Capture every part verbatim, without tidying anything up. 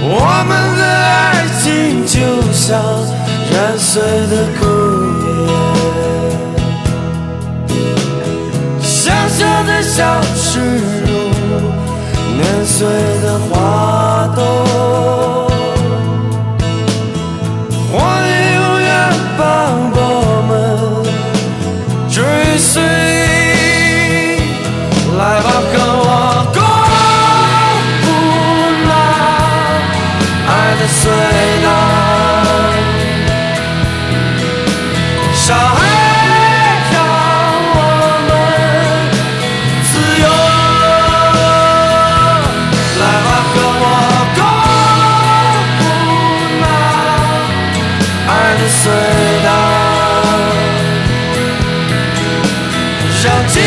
我们的爱情就像燃碎的枯叶，小小的小石路，碾碎的花朵，我永远把我们追随。来吧，跟我共赴那爱的隧道，上海让我们自由。来吧，跟我共赴那爱的隧道，让今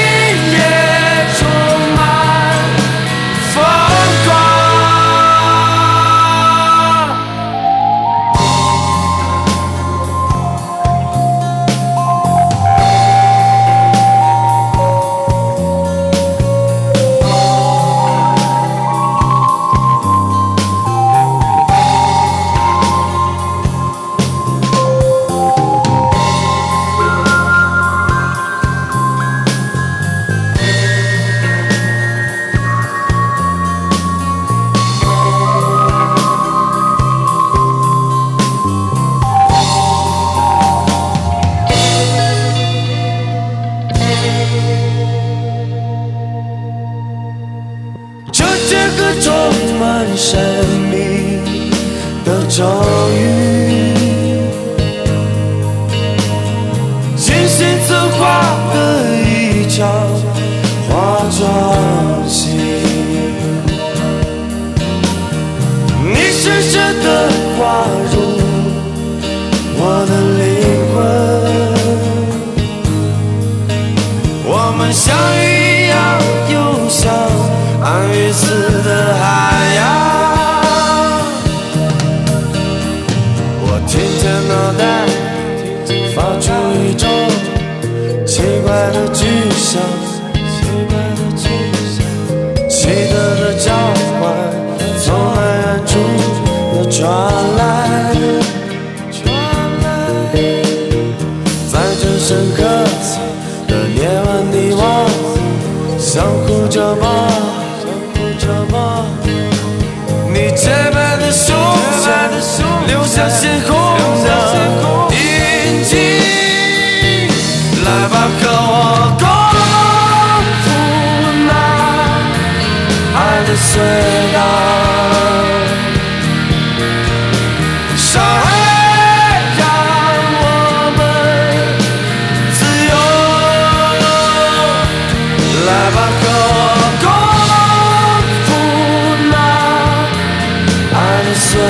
充满神秘的咒语，精心策划的一场化妆戏，你深深地滑入我的灵魂，我们相遇一样又像暗与死的海洋，我听见脑袋发出一种奇怪的巨响，奇特的召唤从很远处又传来，在这深刻的夜晚，你我相互折磨。你洁白的胸前留下鲜红的印记，来吧，和我共赴那爱的隧道，上海让我们自由，来吧，和我共赴那爱的隧道。